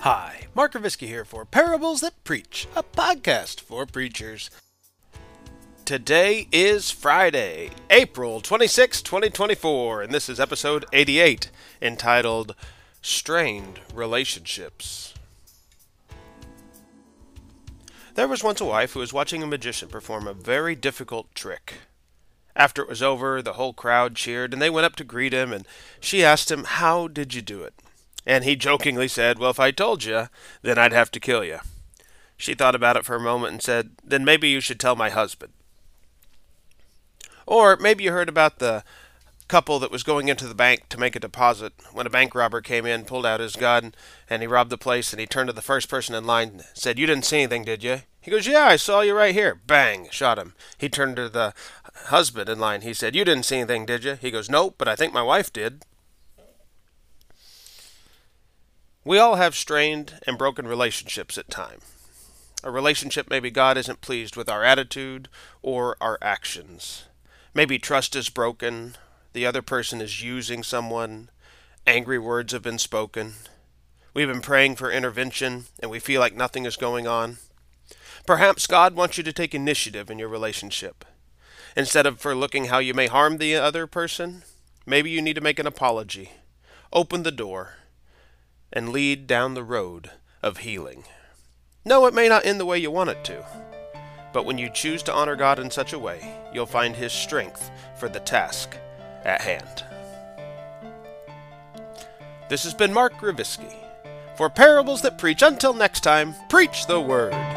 Hi, Mark Ravisky here for Parables That Preach, a podcast for preachers. Today is Friday, April 26, 2024, and this is episode 88, entitled Strained Relationships. There was once a wife who was watching a magician perform a very difficult trick. After it was over, the whole crowd cheered, and they went up to greet him, and she asked him, "How did you do it?" And he jokingly said, "Well, if I told you, then I'd have to kill you." She thought about it for a moment and said, "Then maybe you should tell my husband." Or maybe you heard about the couple that was going into the bank to make a deposit when a bank robber came in, pulled out his gun, and he robbed the place, and he turned to the first person in line and said, "You didn't see anything, did you?" He goes, "Yeah, I saw you right here." Bang! Shot him. He turned to the husband in line. He said, "You didn't see anything, did you?" He goes, "Nope, but I think my wife did." We all have strained and broken relationships at times. A relationship maybe God isn't pleased with our attitude or our actions. Maybe trust is broken, the other person is using someone, angry words have been spoken. We've been praying for intervention and we feel like nothing is going on. Perhaps God wants you to take initiative in your relationship. Instead of for looking how you may harm the other person, maybe you need to make an apology, open the door, and lead down the road of healing. No, it may not end the way you want it to, but when you choose to honor God in such a way, you'll find His strength for the task at hand. This has been Mark Ravisky for Parables That Preach. Until next time, preach the Word.